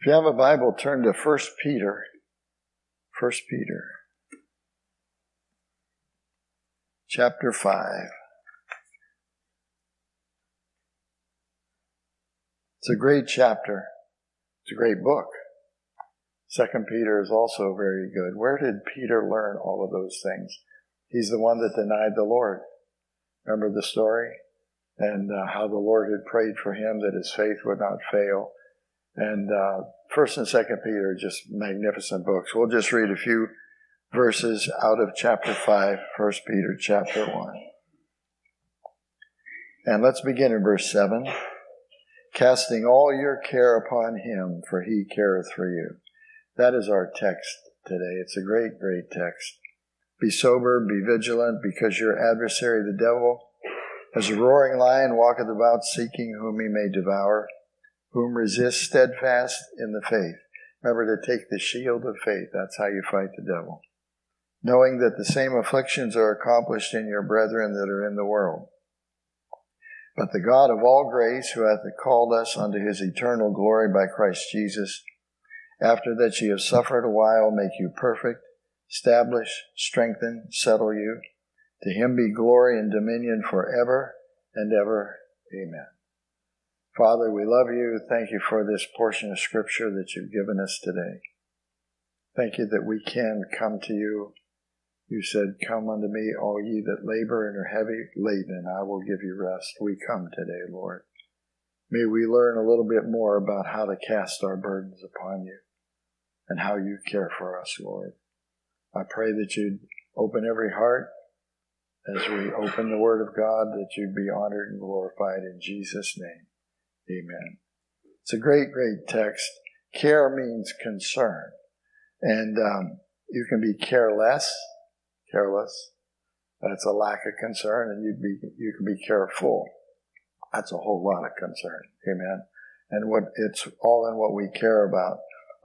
If you have a Bible, turn to 1 Peter. 1 Peter. Chapter 5. It's a great chapter. It's a great book. 2 Peter is also very good. Where did Peter learn all of those things? He's the one that denied the Lord. Remember the story? And how the Lord had prayed for him that his faith would not fail. And 1st and 2nd Peter are just magnificent books. We'll just read a few verses out of chapter 5, 1 Peter chapter 1. And let's begin in verse 7. Casting all your care upon him, for he careth for you. That is our text today. It's a great, great text. Be sober, be vigilant, because your adversary, the devil, as a roaring lion, walketh about seeking whom he may devour, whom resist steadfast in the faith. Remember to take the shield of faith. That's how you fight the devil. Knowing that the same afflictions are accomplished in your brethren that are in the world. But the God of all grace, who hath called us unto his eternal glory by Christ Jesus, after that ye have suffered a while, make you perfect, establish, strengthen, settle you. To him be glory and dominion forever and ever. Amen. Father, we love you. Thank you for this portion of Scripture that you've given us today. Thank you that we can come to you. You said, come unto me, all ye that labor and are heavy laden, and I will give you rest. We come today, Lord. May we learn a little bit more about how to cast our burdens upon you and how you care for us, Lord. I pray that you'd open every heart as we open the Word of God, that you'd be honored and glorified in Jesus' name. Amen. It's a great, great text. Care means concern. And you can be careless. That's a lack of concern. And you can be careful. That's a whole lot of concern. Amen. And it's all in what we care about.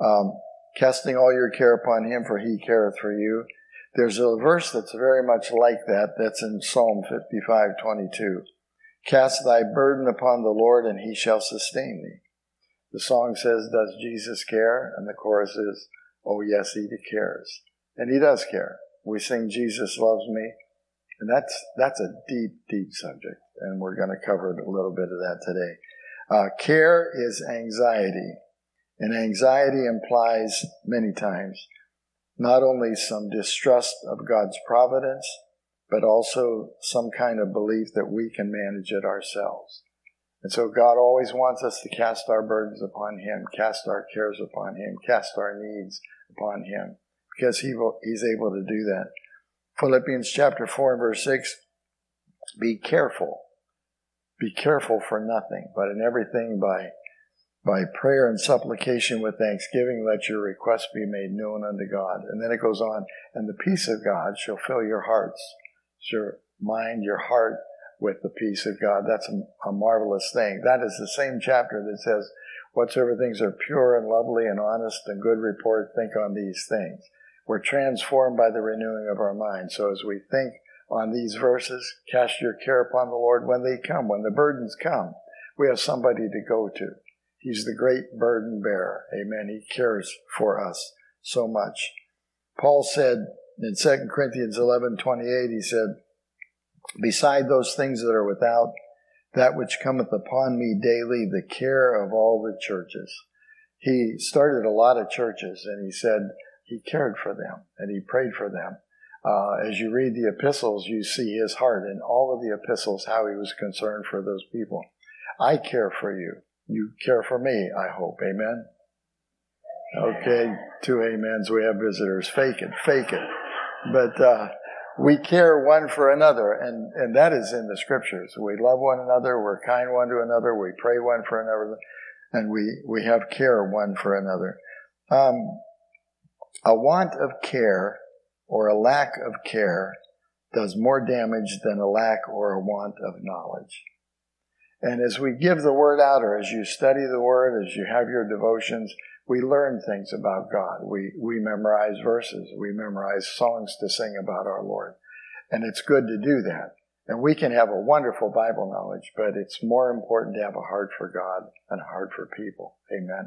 Casting all your care upon him, for he careth for you. There's a verse that's very much like that. That's in Psalm 55:22. Cast thy burden upon the Lord, and he shall sustain thee. The song says, does Jesus care? And the chorus is, oh yes, he cares. And he does care. We sing, Jesus loves me. And that's a deep, deep subject. And we're going to cover a little bit of that today. Care is anxiety. And anxiety implies many times not only some distrust of God's providence, but also some kind of belief that we can manage it ourselves. And so God always wants us to cast our burdens upon him, cast our cares upon him, cast our needs upon him, because he's able to do that. Philippians chapter 4 and verse 6, be careful. Be careful for nothing, but in everything by prayer and supplication with thanksgiving, let your requests be made known unto God. And then it goes on, and the peace of God shall fill your hearts, your mind, your heart with the peace of God. That's a marvelous thing. That is the same chapter that says, whatsoever things are pure and lovely and honest and good report, think on these things. We're transformed by the renewing of our mind. So as we think on these verses, cast your care upon the Lord when they come, when the burdens come, we have somebody to go to. He's the great burden bearer. Amen. He cares for us so much. Paul said in 2 Corinthians 11:28, he said, beside those things that are without, that which cometh upon me daily, the care of all the churches. He started a lot of churches, and he said he cared for them, and he prayed for them. As you read the epistles, you see his heart in all of the epistles, how he was concerned for those people. I care for you. You care for me, I hope. Amen? Okay, 2 amens. We have visitors. Fake it. But we care one for another, and that is in the Scriptures. We love one another. We're kind one to another. We pray one for another. And we have care one for another. A want of care or a lack of care does more damage than a lack or a want of knowledge. And as we give the Word out, or as you study the Word, as you have your devotions, we learn things about God. We memorize verses. We memorize songs to sing about our Lord. And it's good to do that. And we can have a wonderful Bible knowledge, but it's more important to have a heart for God and a heart for people. Amen.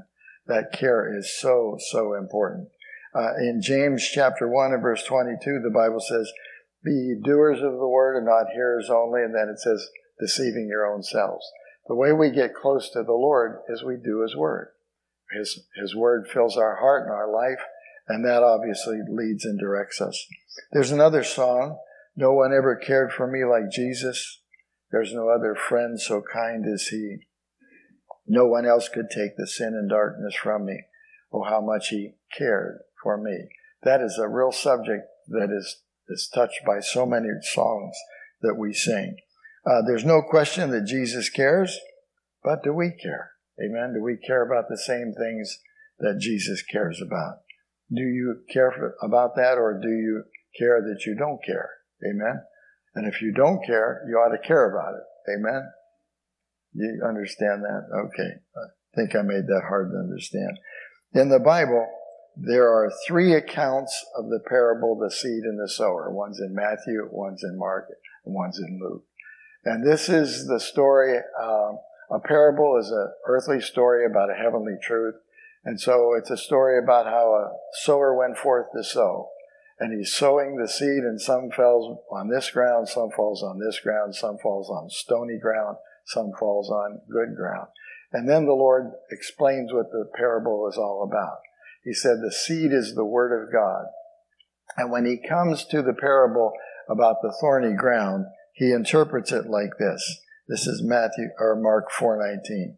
That care is so, so important. In James chapter 1 and verse 22, the Bible says, be ye doers of the word and not hearers only. And then it says, deceiving your own selves. The way we get close to the Lord is we do His word. His word fills our heart and our life, and that obviously leads and directs us. There's another song, no one ever cared for me like Jesus. There's no other friend so kind as He. No one else could take the sin and darkness from me. Oh, how much He cared for me. That is a real subject that is touched by so many songs that we sing. There's no question that Jesus cares, but do we care? Amen? Do we care about the same things that Jesus cares about? Do you care about that, or do you care that you don't care? Amen? And if you don't care, you ought to care about it. Amen? You understand that? Okay. I think I made that hard to understand. In the Bible, there are 3 accounts of the parable, the seed and the sower. One's in Matthew, one's in Mark, and one's in Luke. And this is the story. A parable is an earthly story about a heavenly truth. And so it's a story about how a sower went forth to sow. And he's sowing the seed, and some falls on this ground, some falls on this ground, some falls on stony ground, some falls on good ground. And then the Lord explains what the parable is all about. He said the seed is the word of God. And when he comes to the parable about the thorny ground, he interprets it like this. This is Mark 4:19,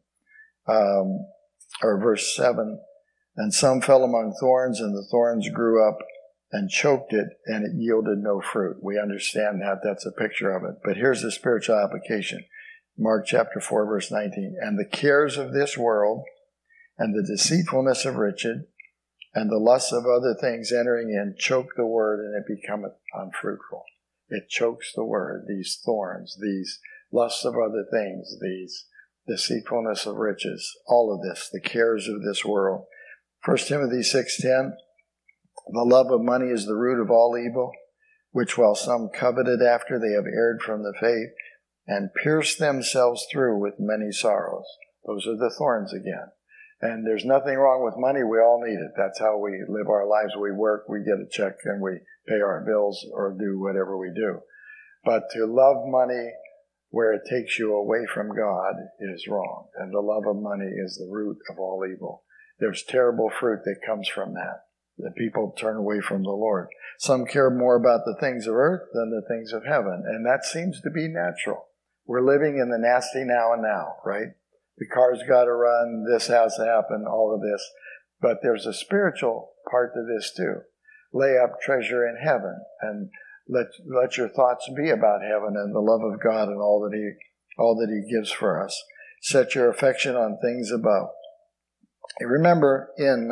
or verse 7. And some fell among thorns, and the thorns grew up and choked it, and it yielded no fruit. We understand that. That's a picture of it. But here's the spiritual application. Mark chapter 4, verse 19. And the cares of this world, and the deceitfulness of riches, and the lusts of other things entering in, choke the word, and it becometh unfruitful. It chokes the word, these thorns, these lusts of other things, these deceitfulness of riches, all of this, the cares of this world. 1 Timothy 6:10, the love of money is the root of all evil, which while some coveted after, they have erred from the faith, and pierced themselves through with many sorrows. Those are the thorns again. And there's nothing wrong with money. We all need it. That's how we live our lives. We work, we get a check, and we pay our bills or do whatever we do. But to love money where it takes you away from God is wrong. And the love of money is the root of all evil. There's terrible fruit that comes from that. That people turn away from the Lord. Some care more about the things of earth than the things of heaven. And that seems to be natural. We're living in the nasty now and now, right? The car's got to run, this has to happen, all of this. But there's a spiritual part to this too. Lay up treasure in heaven, and let your thoughts be about heaven and the love of God and all that He gives for us. Set your affection on things above. Remember in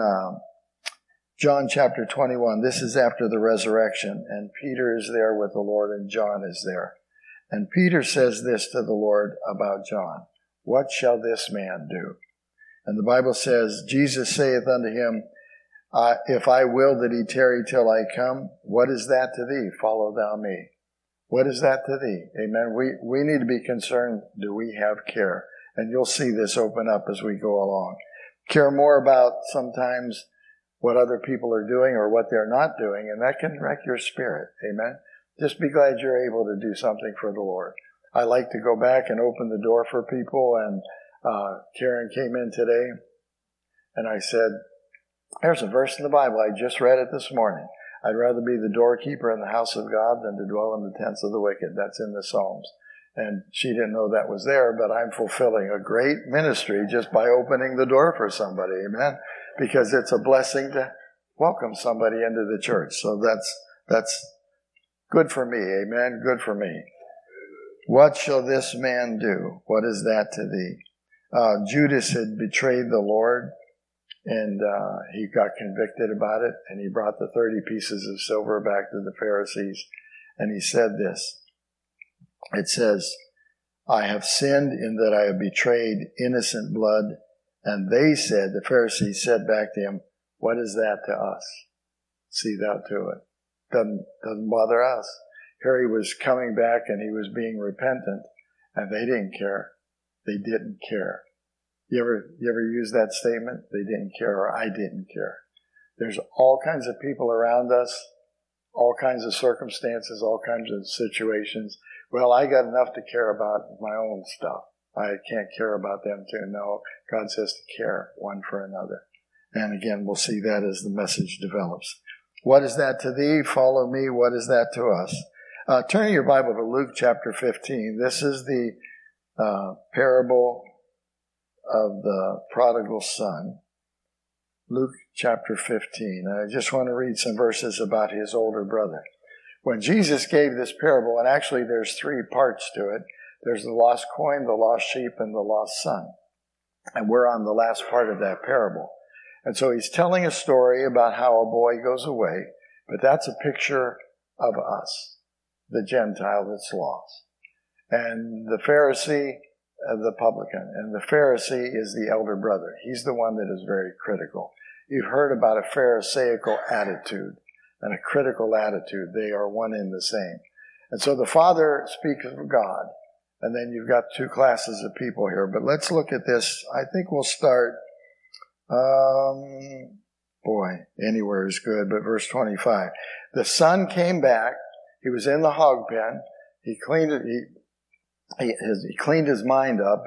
John chapter 21, this is after the resurrection, and Peter is there with the Lord, and John is there. And Peter says this to the Lord about John. What shall this man do? And the Bible says, Jesus saith unto him, if I will that he tarry till I come, what is that to thee? Follow thou me. What is that to thee? Amen. We need to be concerned, do we have care? And you'll see this open up as we go along. Care more about sometimes what other people are doing or what they're not doing, and that can wreck your spirit. Amen. Just be glad you're able to do something for the Lord. I like to go back and open the door for people, and Karen came in today, and I said, there's a verse in the Bible, I just read it this morning. I'd rather be the doorkeeper in the house of God than to dwell in the tents of the wicked. That's in the Psalms. And she didn't know that was there, but I'm fulfilling a great ministry just by opening the door for somebody, amen? Because it's a blessing to welcome somebody into the church. So that's good for me, amen? Good for me. What shall this man do? What is that to thee? Judas had betrayed the Lord, and he got convicted about it, and he brought the 30 pieces of silver back to the Pharisees, and he said this. It says, I have sinned in that I have betrayed innocent blood. And they said, the Pharisees said back to him, what is that to us? See thou to it. Doesn't bother us. Here he was coming back and he was being repentant, and they didn't care. They didn't care. You ever use that statement? They didn't care, or I didn't care. There's all kinds of people around us, all kinds of circumstances, all kinds of situations. Well, I got enough to care about my own stuff. I can't care about them too. No, God says to care one for another. And again, we'll see that as the message develops. What is that to thee? Follow me. What is that to us? Turn your Bible to Luke chapter 15. This is the parable of the prodigal son. Luke chapter 15. And I just want to read some verses about his older brother. When Jesus gave this parable, and actually there's three parts to it. There's the lost coin, the lost sheep, and the lost son. And we're on the last part of that parable. And so he's telling a story about how a boy goes away, but that's a picture of us, the Gentile that's lost. And the Pharisee, the publican. And the Pharisee is the elder brother. He's the one that is very critical. You've heard about a Pharisaical attitude and a critical attitude. They are one and the same. And so the father speaks of God. And then you've got two classes of people here. But let's look at this. I think we'll start, anywhere is good, but verse 25. The son came back. He was in the hog pen. He cleaned it. He cleaned his mind up.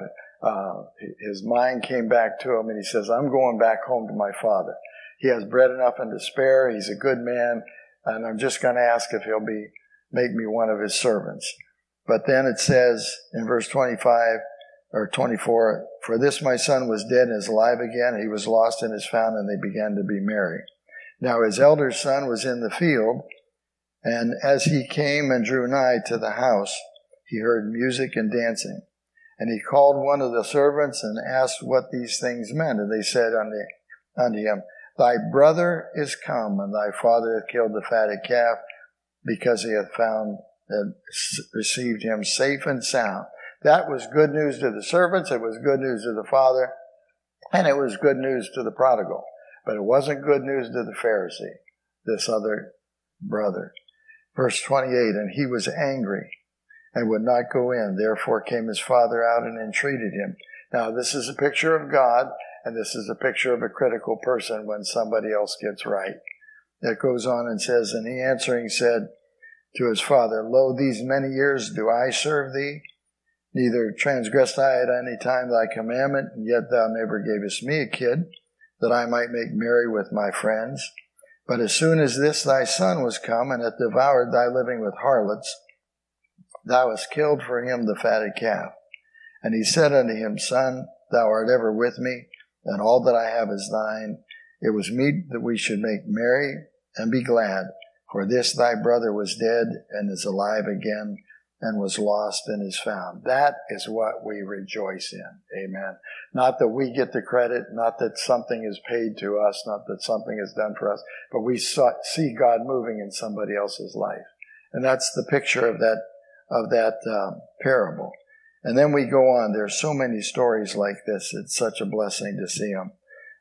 His mind came back to him, and he says, I'm going back home to my father. He has bread enough and to spare. He's a good man, and I'm just going to ask if he'll make me one of his servants. But then it says in verse 25 or 24, for this my son was dead and is alive again. He was lost and is found, and they began to be merry. Now his elder son was in the field, and as he came and drew nigh to the house, he heard music and dancing. And he called one of the servants and asked what these things meant. And they said unto him, thy brother is come, and thy father hath killed the fatted calf, because he hath found and received him safe and sound. That was good news to the servants. It was good news to the father. And it was good news to the prodigal. But it wasn't good news to the Pharisee, this other brother. Verse 28, and he was angry and would not go in. Therefore came his father out and entreated him. Now, this is a picture of God, and this is a picture of a critical person when somebody else gets right. It goes on and says, and he answering said to his father, lo, these many years do I serve thee, neither transgressed I at any time thy commandment, and yet thou never gavest me a kid, that I might make merry with my friends. But as soon as this thy son was come, and hath devoured thy living with harlots, thou hast killed for him the fatted calf. And he said unto him, son, thou art ever with me, and all that I have is thine. It was meet that we should make merry and be glad. For this thy brother was dead, and is alive again, and was lost, and is found. That is what we rejoice in. Amen. Not that we get the credit, not that something is paid to us, not that something is done for us, but we see God moving in somebody else's life. And that's the picture of that parable. And then we go on. There's so many stories like this. It's such a blessing to see them.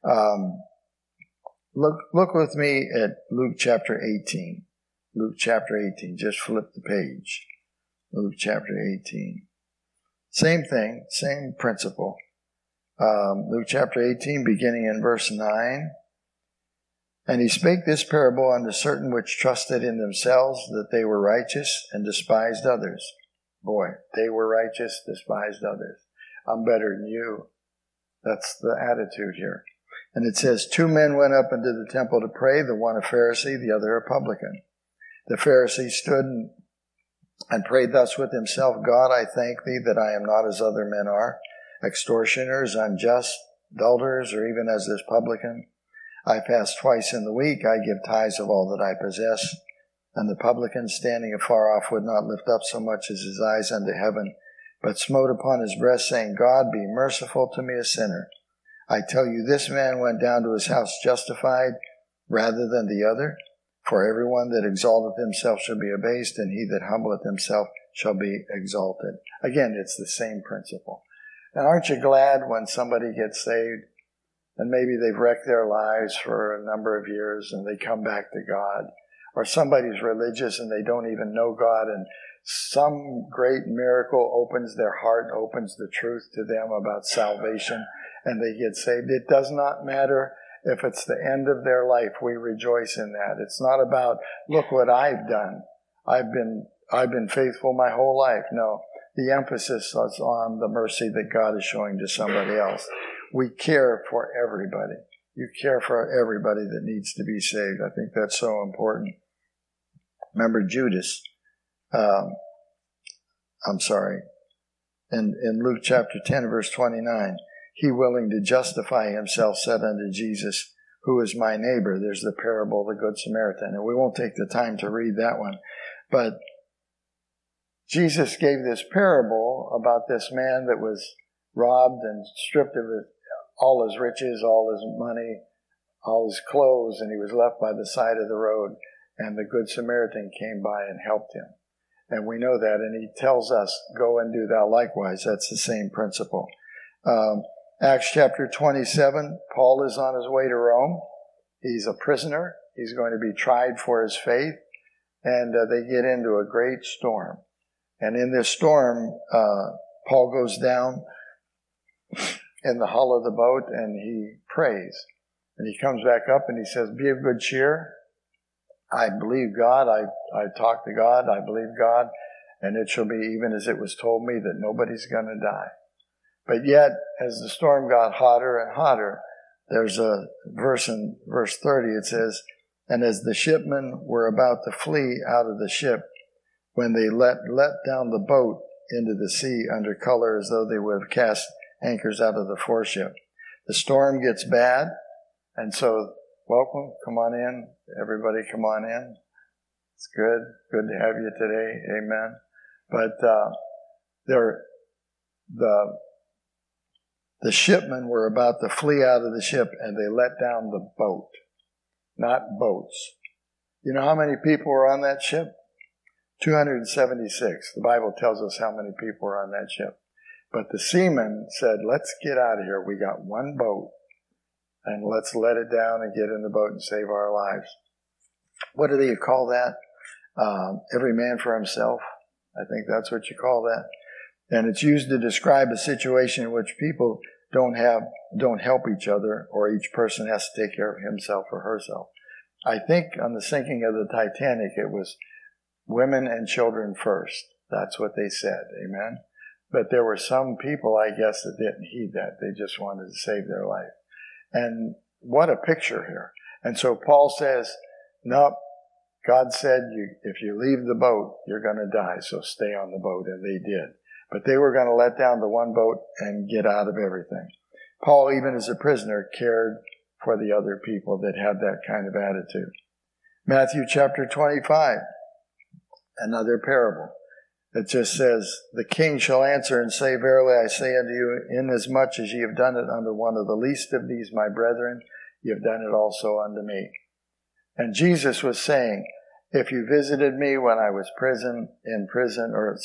Look with me at Luke chapter 18. Luke chapter 18. Just flip the page. Luke chapter 18. Same thing, same principle. Luke chapter 18, beginning in verse 9. And he spake this parable unto certain which trusted in themselves that they were righteous, and despised others. Boy, they were righteous, despised others. I'm better than you. That's the attitude here. And it says, 2 men went up into the temple to pray, the one a Pharisee, the other a publican. The Pharisee stood and prayed thus with himself, God, I thank thee that I am not as other men are, extortioners, unjust, adulterers, or even as this publican. I fast twice in the week. I give tithes of all that I possess. And the publican, standing afar off, would not lift up so much as his eyes unto heaven, but smote upon his breast, saying, God, be merciful to me, a sinner. I tell you, this man went down to his house justified rather than the other. For everyone that exalteth himself shall be abased, and he that humbleth himself shall be exalted. Again, it's the same principle. And aren't you glad when somebody gets saved, and maybe they've wrecked their lives for a number of years, and they come back to God? Or somebody's religious and they don't even know God, and some great miracle opens their heart, opens the truth to them about salvation, and they get saved. It does not matter if it's the end of their life. We rejoice in that. It's not about, look what I've done. I've been faithful my whole life. No, the emphasis is on the mercy that God is showing to somebody else. We care for everybody. You care for everybody that needs to be saved. I think that's so important. Remember Judas. In Luke chapter 10, verse 29, he willing to justify himself said unto Jesus, who is my neighbor? There's the parable of the Good Samaritan. And we won't take the time to read that one. But Jesus gave this parable about this man that was robbed and stripped of all his riches, all his money, all his clothes, and he was left by the side of the road. And the Good Samaritan came by and helped him. And we know that, and he tells us, go and do thou likewise. That's the same principle. Acts chapter 27, Paul is on his way to Rome. He's a prisoner. He's going to be tried for his faith. And they get into a great storm. And in this storm, Paul goes down in the hull of the boat and he prays. And he comes back up and he says, be of good cheer. I believe God. I talked to God. I believe God. And it shall be even as it was told me that nobody's going to die. But yet, as the storm got hotter and hotter, there's a verse in verse 30. It says, and as the shipmen were about to flee out of the ship, when they let down the boat into the sea under color as though they would have cast anchors out of the foreship. The storm gets bad, and so, welcome, come on in. Everybody come on in. It's good to have you today, amen. But the shipmen were about to flee out of the ship, and they let down the boat, not boats. You know how many people were on that ship? 276. The Bible tells us how many people were on that ship. But the seamen said, let's get out of here. We got one boat, and let's let it down and get in the boat and save our lives. What do they call that? Every man for himself. I think that's what you call that. And it's used to describe a situation in which people don't help each other, or each person has to take care of himself or herself. I think on the sinking of the Titanic, it was women and children first. That's what they said. Amen. But there were some people, I guess, that didn't heed that. They just wanted to save their life. And what a picture here. And so Paul says, nope, God said, if you leave the boat, you're going to die. So stay on the boat. And they did. But they were going to let down the one boat and get out of everything. Paul, even as a prisoner, cared for the other people that had that kind of attitude. Matthew chapter 25. Another parable. It just says, the king shall answer and say, verily I say unto you, inasmuch as ye have done it unto one of the least of these my brethren, ye have done it also unto me. And Jesus was saying, if you visited me when I was in prison, or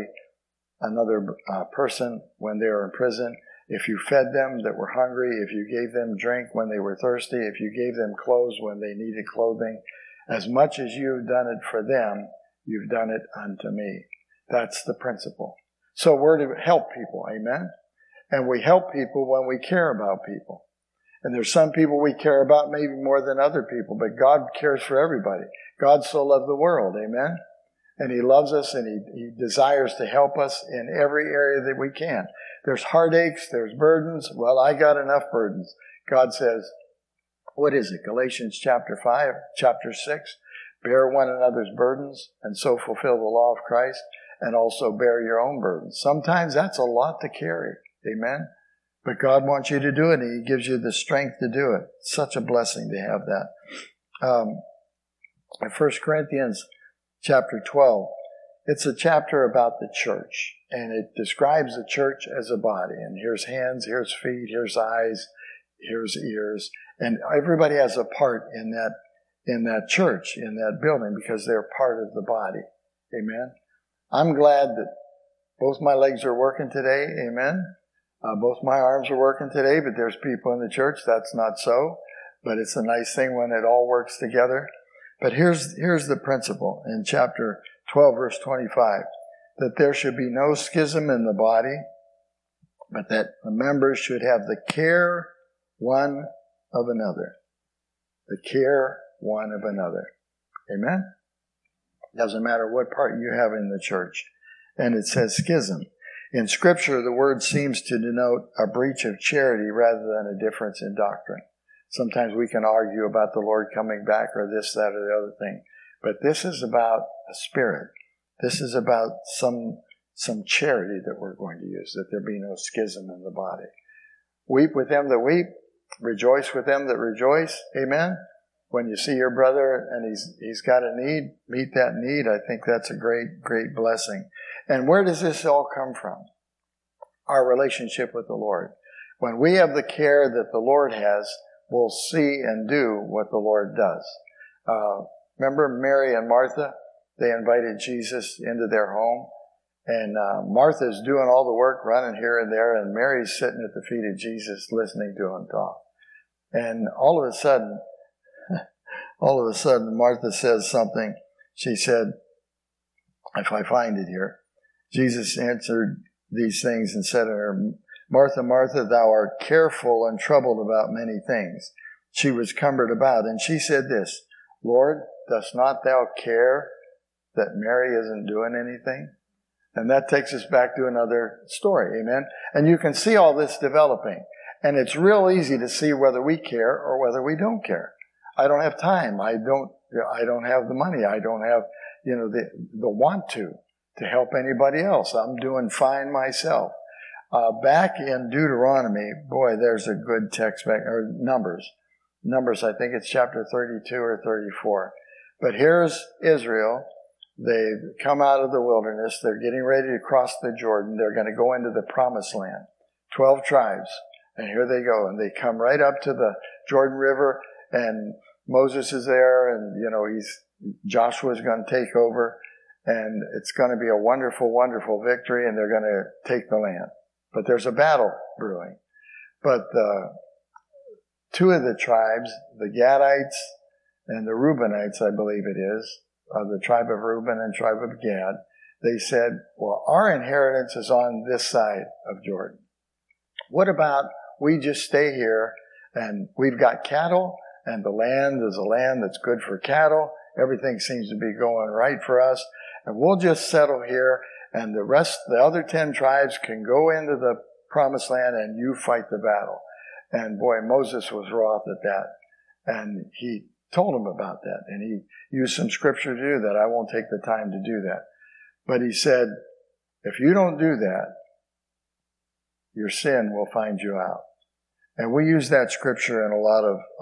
another person when they were in prison, if you fed them that were hungry, if you gave them drink when they were thirsty, if you gave them clothes when they needed clothing, as much as you've done it for them, you've done it unto me. That's the principle. So we're to help people, amen? And we help people when we care about people. And there's some people we care about maybe more than other people, but God cares for everybody. God so loved the world, amen? And He loves us, and He desires to help us in every area that we can. There's heartaches, there's burdens. Well, I got enough burdens. God says, what is it? Galatians chapter 5, chapter 6. Bear one another's burdens and so fulfill the law of Christ, and also bear your own burdens. Sometimes that's a lot to carry. Amen? But God wants you to do it, and He gives you the strength to do it. It's such a blessing to have that. In 1 Corinthians chapter 12, it's a chapter about the church, and it describes the church as a body. And here's hands, here's feet, here's eyes, here's ears, and everybody has a part in that church, in that building, because they're part of the body. Amen? I'm glad that both my legs are working today. Amen? Both my arms are working today, but there's people in the church that's not so. But it's a nice thing when it all works together. But here's the principle in chapter 12 verse 25, that there should be no schism in the body, but that the members should have the care one of another. The care one of another. Amen? Doesn't matter what part you have in the church. And it says schism. In Scripture, the word seems to denote a breach of charity rather than a difference in doctrine. Sometimes we can argue about the Lord coming back or this, that, or the other thing. But this is about a spirit. This is about some charity that we're going to use, that there be no schism in the body. Weep with them that weep. Rejoice with them that rejoice. Amen? When you see your brother and he's got a need, meet that need. I think that's a great, great blessing. And where does this all come from? Our relationship with the Lord. When we have the care that the Lord has, we'll see and do what the Lord does. Remember Mary and Martha? They invited Jesus into their home. And Martha's doing all the work, running here and there, and Mary's sitting at the feet of Jesus listening to him talk. And all of a sudden, Martha says something. She said, if I find it here, Jesus answered these things and said to her, Martha, Martha, thou art careful and troubled about many things. She was cumbered about. And she said this, Lord, dost not thou care that Mary isn't doing anything? And that takes us back to another story, amen? And you can see all this developing. And it's real easy to see whether we care or whether we don't care. I don't have time. I don't have the money. I don't have, the want to help anybody else. I'm doing fine myself. Back in Deuteronomy, boy, there's a good text back, or Numbers. Numbers, I think it's chapter 32 or 34. But here's Israel. They come out of the wilderness. They're getting ready to cross the Jordan. They're going to go into the promised land. 12 tribes. And here they go. And they come right up to the Jordan River. And Moses is there. And, Joshua's going to take over. And it's going to be a wonderful, wonderful victory. And they're going to take the land. But there's a battle brewing. But two of the tribes, the Gadites and the Reubenites, I believe it is, the tribe of Reuben and tribe of Gad, they said, well, our inheritance is on this side of Jordan. What about we just stay here and we've got cattle and the land is a land that's good for cattle. Everything seems to be going right for us. And we'll just settle here and the other 10 tribes can go into the promised land and you fight the battle. And boy, Moses was wroth at that. And he told him about that. And he used some scripture to do that. I won't take the time to do that. But he said, if you don't do that, your sin will find you out. And we use that scripture in a lot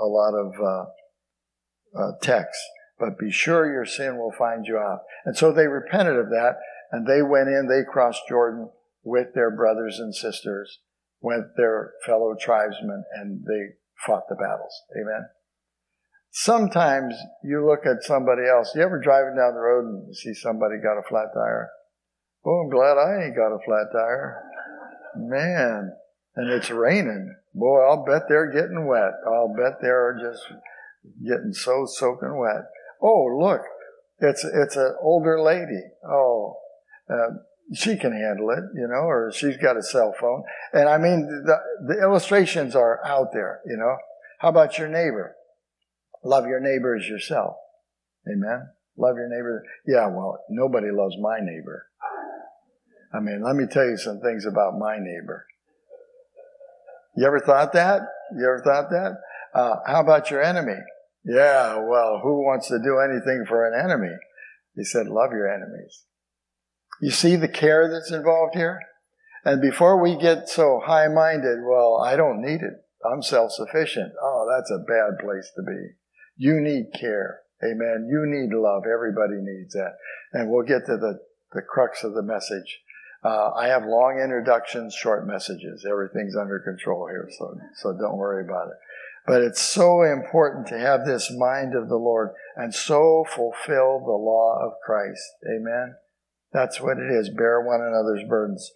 of texts. But be sure your sin will find you out. And so they repented of that. And they went in, they crossed Jordan with their brothers and sisters, with their fellow tribesmen, and they fought the battles. Amen. Sometimes you look at somebody else. You ever driving down the road and see somebody got a flat tire? Oh, I'm glad I ain't got a flat tire. Man. And it's raining. Boy, I'll bet they're getting wet. I'll bet they're just getting so soaking wet. Oh, look. It's an older lady. Oh, she can handle it, or she's got a cell phone. And I mean, the illustrations are out there, How about your neighbor? Love your neighbor as yourself. Amen? Love your neighbor. Yeah, well, nobody loves my neighbor. I mean, let me tell you some things about my neighbor. You ever thought that? How about your enemy? Yeah, well, who wants to do anything for an enemy? He said, love your enemies. You see the care that's involved here? And before we get so high-minded, well, I don't need it. I'm self-sufficient. Oh, that's a bad place to be. You need care. Amen. You need love. Everybody needs that. And we'll get to the crux of the message. I have long introductions, short messages. Everything's under control here, so don't worry about it. But it's so important to have this mind of the Lord and so fulfill the law of Christ. Amen. That's what it is. Bear one another's burdens.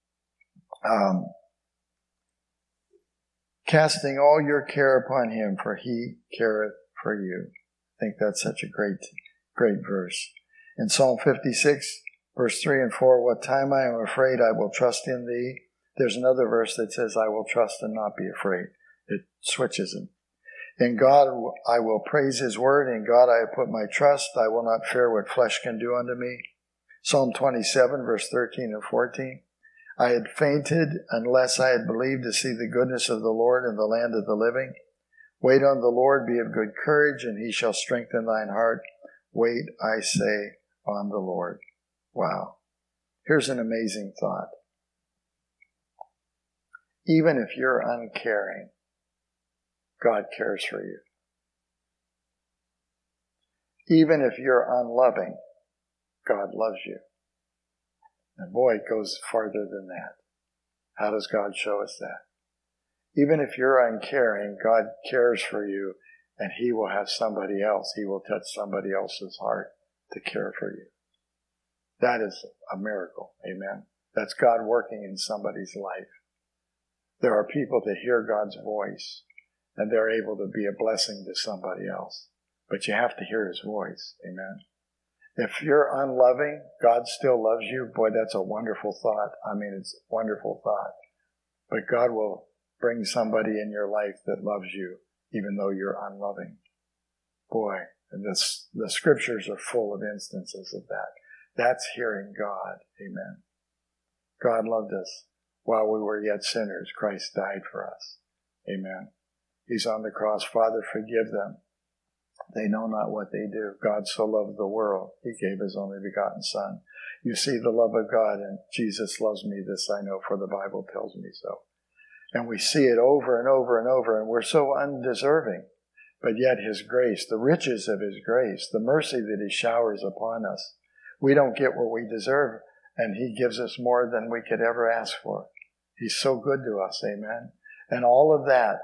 Casting all your care upon him, for he careth for you. I think that's such a great verse. In Psalm 56, verse 3 and 4, what time I am afraid, I will trust in thee. There's another verse that says, I will trust and not be afraid. It switches them. In God I will praise his word. In God I have put my trust. I will not fear what flesh can do unto me. Psalm 27, verse 13 and 14. I had fainted unless I had believed to see the goodness of the Lord in the land of the living. Wait on the Lord, be of good courage, and he shall strengthen thine heart. Wait, I say, on the Lord. Wow. Here's an amazing thought. Even if you're uncaring, God cares for you. Even if you're unloving, God loves you. And boy, it goes farther than that. How does God show us that? Even if you're uncaring, God cares for you, and he will have somebody else. He will touch somebody else's heart to care for you. That is a miracle. Amen. That's God working in somebody's life. There are people that hear God's voice, and they're able to be a blessing to somebody else. But you have to hear his voice. Amen. If you're unloving, God still loves you. Boy, that's a wonderful thought. I mean, it's a wonderful thought. But God will bring somebody in your life that loves you, even though you're unloving. Boy, and the scriptures are full of instances of that. That's hearing God. Amen. God loved us while we were yet sinners. Christ died for us. Amen. He's on the cross. Father, forgive them. They know not what they do. God so loved the world, he gave his only begotten Son. You see the love of God, and Jesus loves me. This I know, for the Bible tells me so. And we see it over and over and over, and we're so undeserving. But yet his grace, the riches of his grace, the mercy that he showers upon us, we don't get what we deserve, and he gives us more than we could ever ask for. He's so good to us, amen. And all of that,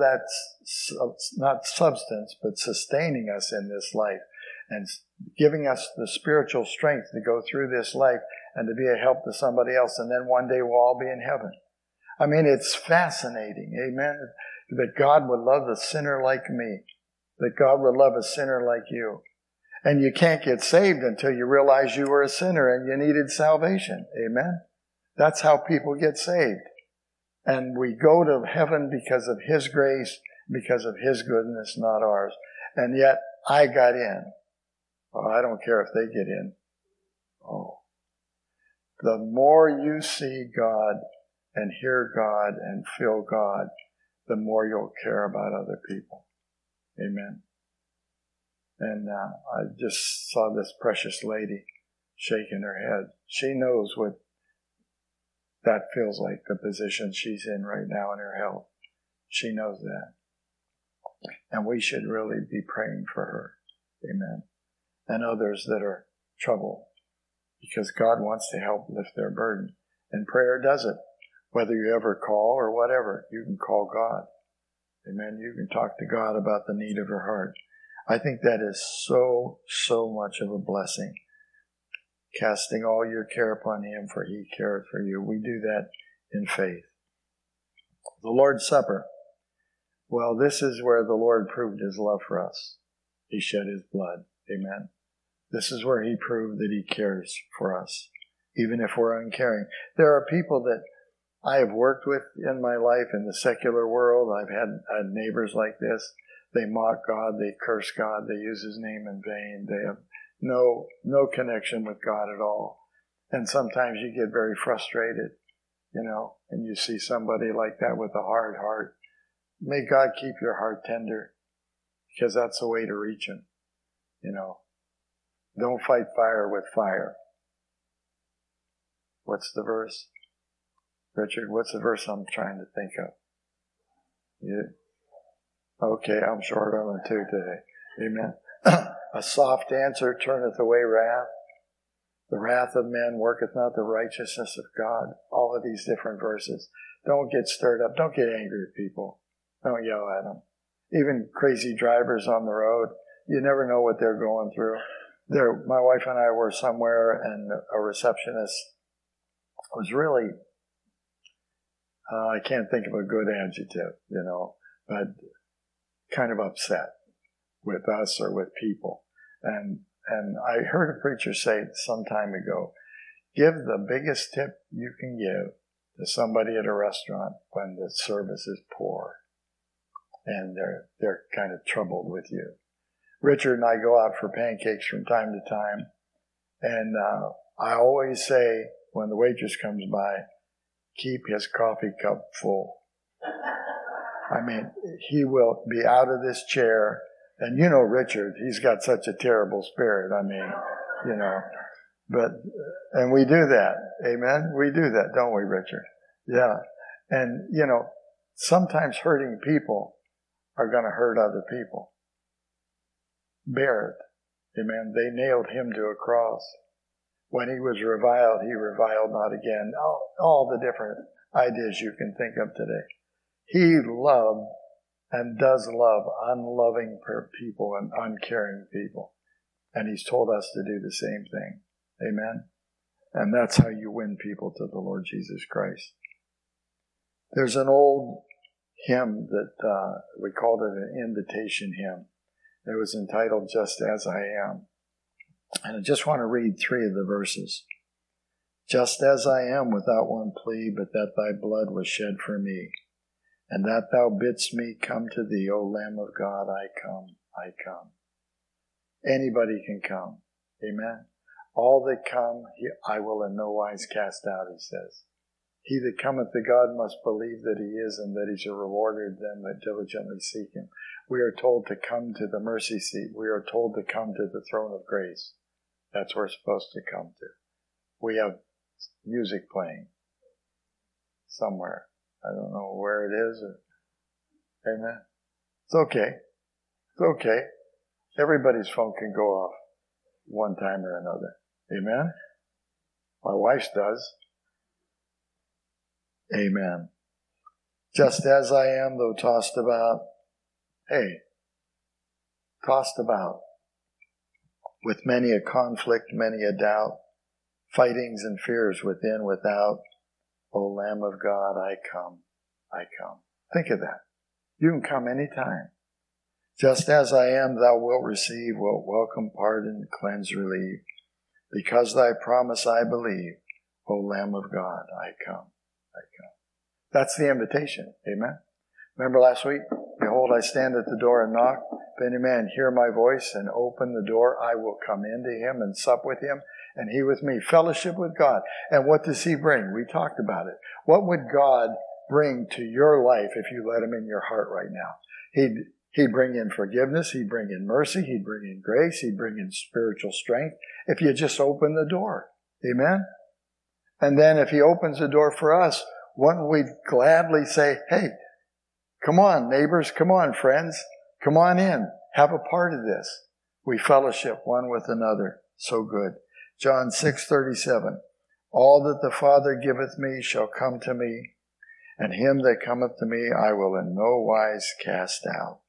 not substance, but sustaining us in this life and giving us the spiritual strength to go through this life and to be a help to somebody else. And then one day we'll all be in heaven. I mean, it's fascinating, amen, that God would love a sinner like me, that God would love a sinner like you. And you can't get saved until you realize you were a sinner and you needed salvation, amen. That's how people get saved. And we go to heaven because of his grace, because of his goodness, not ours. And yet, I got in. Oh, I don't care if they get in. Oh. The more you see God and hear God and feel God, the more you'll care about other people. Amen. And I just saw this precious lady shaking her head. She knows what that feels like, the position she's in right now in her health. She knows that. And we should really be praying for her. Amen. And others that are troubled. Because God wants to help lift their burden. And prayer does it. Whether you ever call or whatever, you can call God. Amen. You can talk to God about the need of your heart. I think that is so much of a blessing. Casting all your care upon him, for he careth for you. We do that in faith. The Lord's Supper. Well, this is where the Lord proved his love for us. He shed his blood. Amen. This is where he proved that he cares for us, even if we're uncaring. There are people that I have worked with in my life in the secular world. I've had neighbors like this. They mock God. They curse God. They use his name in vain. They have no connection with God at all. And sometimes you get very frustrated, and you see somebody like that with a hard heart. May God keep your heart tender, because that's the way to reach him. Don't fight fire with fire. What's the verse? Richard, what's the verse I'm trying to think of? Yeah. Okay, I'm short on it too today. Amen. A soft answer turneth away wrath. The wrath of men worketh not the righteousness of God. All of these different verses. Don't get stirred up. Don't get angry at people. Don't yell at them. Even crazy drivers on the road. You never know what they're going through. My wife and I were somewhere, and a receptionist was really, I can't think of a good adjective, but kind of upset with us or with people. And And I heard a preacher say some time ago, give the biggest tip you can give to somebody at a restaurant when the service is poor and they're kind of troubled with you. Richard and I go out for pancakes from time to time, and I always say when the waitress comes by, keep his coffee cup full. I mean, he will be out of this chair, and you know Richard, he's got such a terrible spirit. I mean, you know, but, and we do that. Amen? We do that, don't we, Richard? Yeah. And, you know, sometimes hurting people are going to hurt other people. Bear it. Amen. They nailed him to a cross. When he was reviled, he reviled not again. All the different ideas you can think of today. He loved and does love unloving people and uncaring people. And he's told us to do the same thing. Amen. And that's how you win people to the Lord Jesus Christ. There's an old hymn that we called it an invitation hymn. It was entitled Just As I Am. And I just want to read 3 of the verses. Just as I am without one plea, but that thy blood was shed for me, and that thou bidst me come to thee, O Lamb of God, I come, I come. Anybody can come. Amen. All that come, I will in no wise cast out, he says. He that cometh to God must believe that he is, and that he's a rewarder of them that diligently seek him. We are told to come to the mercy seat. We are told to come to the throne of grace. That's where we're supposed to come to. We have music playing somewhere. I don't know where it is. Amen. It's okay. It's okay. Everybody's phone can go off one time or another. Amen. My wife's does. Amen. Just as I am, though tossed about. Hey, tossed about. With many a conflict, many a doubt. Fightings and fears within, without. O Lamb of God, I come, I come. Think of that. You can come anytime. Just as I am, thou wilt receive, wilt welcome, pardon, cleanse, relieve. Because thy promise I believe, O Lamb of God, I come, I come. That's the invitation. Amen. Remember last week? Behold, I stand at the door and knock. If any man hear my voice and open the door, I will come into him and sup with him, and he with me. Fellowship with God. And what does he bring? We talked about it. What would God bring to your life if you let him in your heart right now? He'd bring in forgiveness. He'd bring in mercy. He'd bring in grace. He'd bring in spiritual strength if you just open the door. Amen? And then if he opens the door for us, wouldn't we gladly say, hey, come on, neighbors, come on, friends, come on in, have a part of this. We fellowship one with another. So good. John 6:37. All that the Father giveth me shall come to me, and him that cometh to me I will in no wise cast out.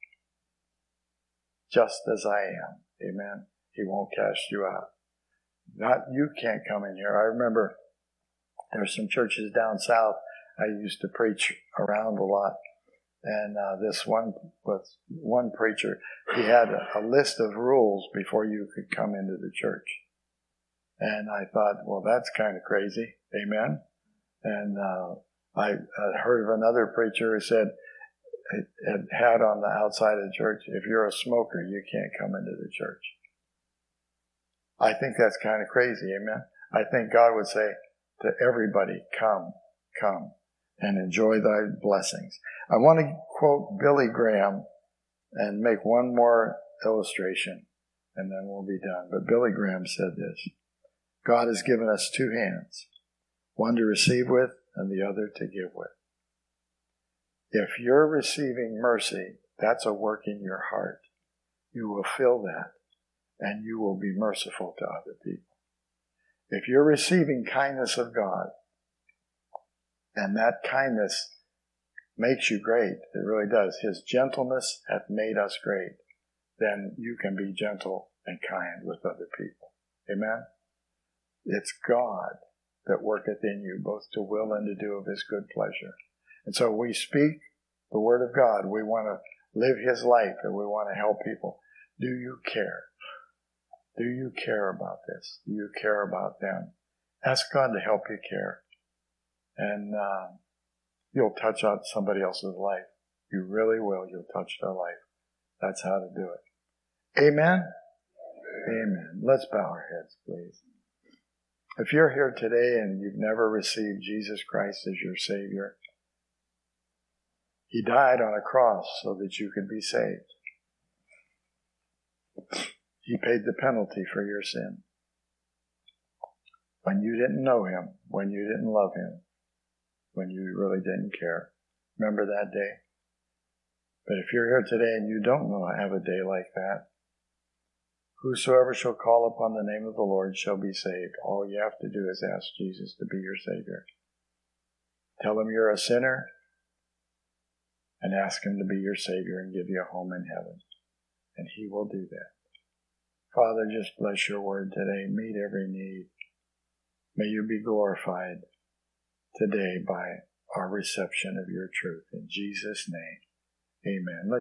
Just as I am. Amen. He won't cast you out. Not you can't come in here. I remember there's some churches down south I used to preach around a lot. And this one preacher, he had a list of rules before you could come into the church. And I thought, well, that's kind of crazy. Amen. And I heard of another preacher who said, it had on the outside of the church, if you're a smoker, you can't come into the church. I think that's kind of crazy. Amen. I think God would say to everybody, come, come, and enjoy thy blessings. I want to quote Billy Graham and make one more illustration, and then we'll be done. But Billy Graham said this: God has given us 2 hands, one to receive with and the other to give with. If you're receiving mercy, that's a work in your heart. You will feel that, and you will be merciful to other people. If you're receiving kindness of God, and that kindness makes you great, it really does. His gentleness hath made us great. Then you can be gentle and kind with other people. Amen? It's God that worketh in you, both to will and to do of his good pleasure. And so we speak the word of God. We want to live his life, and we want to help people. Do you care? Do you care about this? Do you care about them? Ask God to help you care. And you'll touch on somebody else's life. You really will. You'll touch their life. That's how to do it. Amen? Amen. Let's bow our heads, please. If you're here today and you've never received Jesus Christ as your Savior, He died on a cross so that you could be saved. He paid the penalty for your sin. When you didn't know Him, when you didn't love Him, when you really didn't care. Remember that day? But if you're here today and you don't know have a day like that, whosoever shall call upon the name of the Lord shall be saved. All you have to do is ask Jesus to be your Savior. Tell Him you're a sinner and ask Him to be your Savior and give you a home in heaven. And He will do that. Father, just bless your word today. Meet every need. May you be glorified today by our reception of your truth. In Jesus' name, amen.